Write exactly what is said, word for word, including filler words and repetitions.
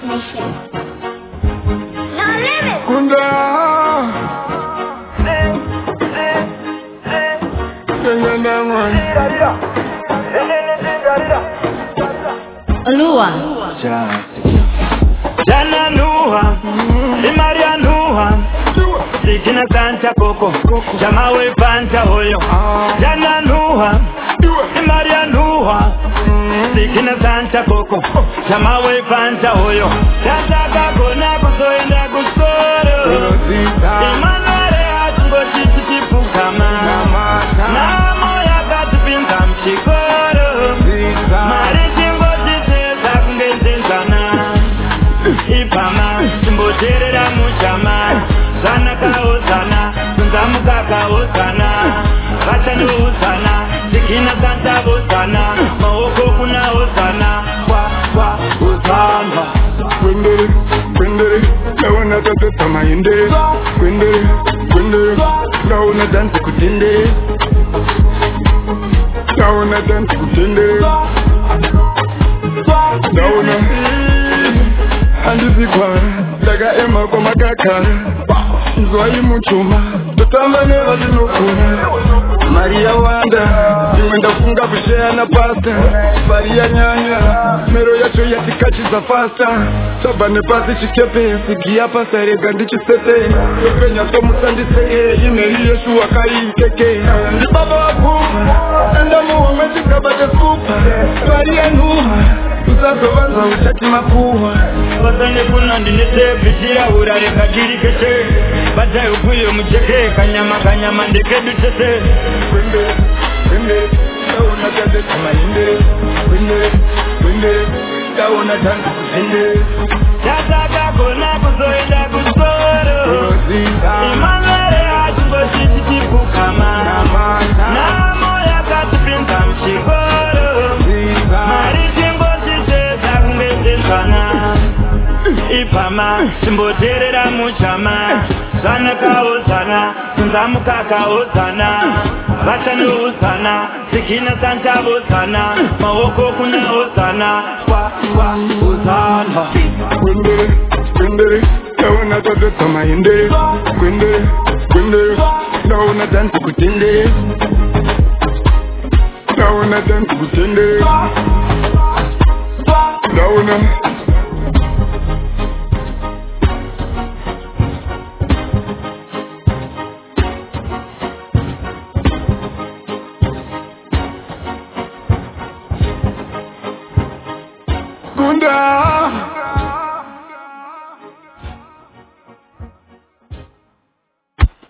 Mission. No limit. Kunda. Olua. Jana nuha, Imaria nuha, Sikina Santa Coco, Jamawe Panta Hoyo. Jana nuha, Imaria nuha, Sikina Santa Coco, Jamawe Panta Hoyo. Jata Kako na kusoenda kusoro, Imanare atungo chichi pukama, na moya katupinta mchikoro, Marichimbo chiche takungenzenzana. Ipama, simboterera muchama, sana kaosana, tunzamuka kaosana, vatanu usana, sikina santa usana, maoko kuna usana, kwa kwa usana. Kwendere, kwendere, naona tata tama indere. Kwendere, kwendere, naona dance kutindere. Naona dance kutindere. Naona andizikwa daga ema kwa makakara Nzwayi muchuma tutamba neva zinokuna Maria Wanda Jimwenda funga kushea na pasta Maria nyanya Mero yacho yatikachiza fasta Sabane pasi chikepe Sigia pasa rega ndichi sete Yopenya tomu sandiseke Imeri yesu wakai keke Ndi baba wakuma Enda muwa mechika bache skupa Maria nuha Usazo wanza uchaki makuwa Wasane kuna ndinete Vijia urare kajiri kese Bata ukuyo mcheke Kanyama kanyama ndeke dutese Kwende, kwende Taona jade kama inde Kwende, kwende Taona tangu kusende Jata kako na kuzoenda kusoro Imanare atungo chichi pukama na moya katupinta mchikoro Marichimbo chiche takungenzenzana Ipama, simboterera muchama Sana kaosana, tunzamuka kaosana Vatanu usana, sikina santa usana Maoko kuna usana, kwa kwa usana. Kwendere, kwendere Naona tata tama indere. Kwendere, kwendere Naona dance kutindere. Naona dance kutindere. Naona Kunda.